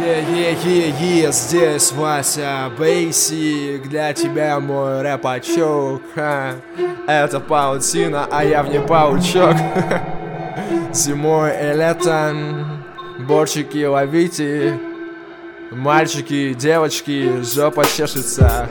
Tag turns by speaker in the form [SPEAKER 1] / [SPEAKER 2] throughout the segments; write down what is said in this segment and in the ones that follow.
[SPEAKER 1] Здесь Вася Бейсик, для тебя мой рэпачок. Это паутина, а я в ней паучок. Зимой и летом борчики ловите, мальчики, девочки, жопа чешется.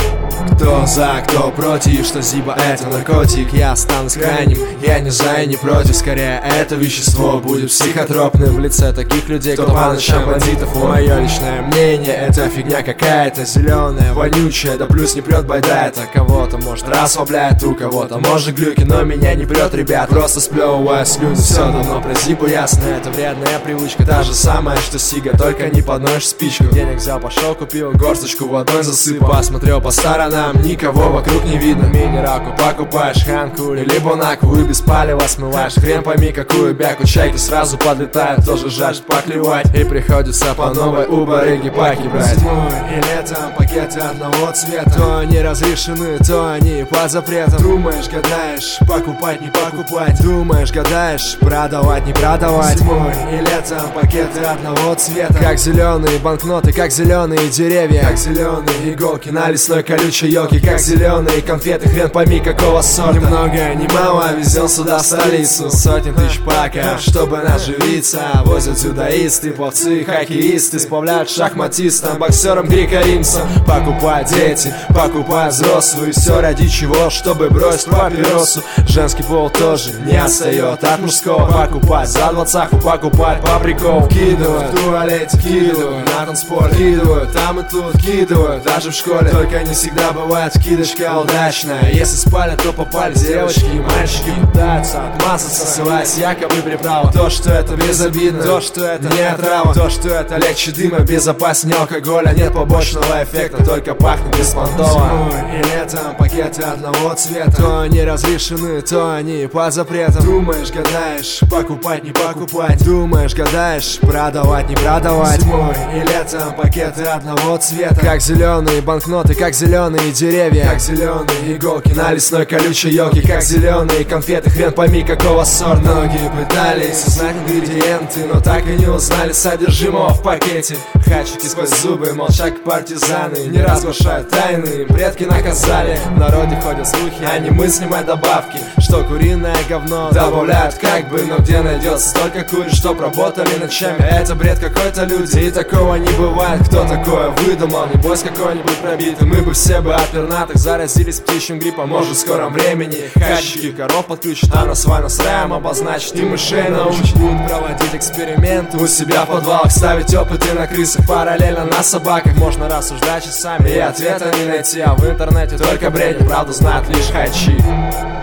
[SPEAKER 1] Кто за, кто против, что зиба это наркотик. Я останусь крайним, я не за и не против. Скорее это вещество будет психотропным в лице таких людей, кто по ночам бандитов. Мое личное мнение, это фигня какая-то зеленая, вонючая, да плюс не прет байда. Это кого-то может расслабляет, у кого-то может глюки, но меня не прет, ребят. Просто сплевывая слюни, все давно про зибу ясно. Это вредная привычка, та же самая, что сига, только не подносишь спичку. Денег взял, пошел, купил горсточку водой засыпал. Посмотрел по сторонам, никого вокруг не видно. Минералку покупаешь, ханку или бонакву, и без палева смываешь хрен пойми какую бяку. Чайки сразу подлетают, тоже жажд поклевать, и приходится по новой у барыги паки брать. Зимой и летом пакеты одного цвета, то они разрешены, то они под запретом. Думаешь, гадаешь, покупать, не покупать. Думаешь, гадаешь, продавать, не продавать. Зимой и летом пакеты одного цвета, как зеленые банкноты, как зеленые деревья, как зеленые иголки на лесной колючей елке, как зеленые конфеты, хрен пойми какого сорта. Ни много, ни мало, везем сюда в столицу сотен тысяч паков, чтобы наживиться. Возят дзюдоисты, пловцы, хоккеисты, сплавляют шахматистам, боксерам, греко-римцам. Покупают дети, покупают взрослые, все ради чего, чтобы бросить папиросу. Женский пол тоже не отстает от мужского. Покупать за двадцаху, покупать по приколу. Вкидывают в туалете, вкидывают на танцпол, вкидывают там и тут, вкидывают даже в школе. Только не всегда бывает вкидочка удачная. Если спали, то попали девочки и мальчики. Пытаются отмазаться, ссылаясь якобы приправа. То, что это безобидно, то, что это не отрава, то, что это легче дыма, безопаснее алкоголя. Нет побочного эффекта, только пахнет беспонтово. Зимой и летом пакеты одного цвета, то они разрешены, то они под запретом. Думаешь, гадаешь, покупать, не покупать. Думаешь, гадаешь, продавать, не продавать. Зимой и летом пакеты одного цвета, как зеленые банкноты, как зеленые деревья, как зеленые иголки на лесной колючей елке, как зеленые конфеты, хрен пойми какого сорта. Многие пытались узнать ингредиенты, но так и не узнали содержимого в пакете. Хачики сквозь зубы молчат как партизаны, не разглашают тайны, им предки наказали. В народе ходят слухи о немыслимой добавке, что куриное говно добавляют как бы, но где найдется столько куриц, чтоб работали ночами. Это бред какой-то, люди, и такого не бывает. Кто такое выдумал? Небось какой-нибудь пробитый. Мы бы все бы от пернатых заразились птичьим гриппом, может в скором времени. Хачики коров подключат, а нас вально с раем обозначить и мышей научат. Будут проводить эксперименты у себя в подвалах, ставить опыты на крысах, параллельно на собаках. Можно рассуждать часами и ответа не найти, а в интернете только бредни, правду знают лишь хачи.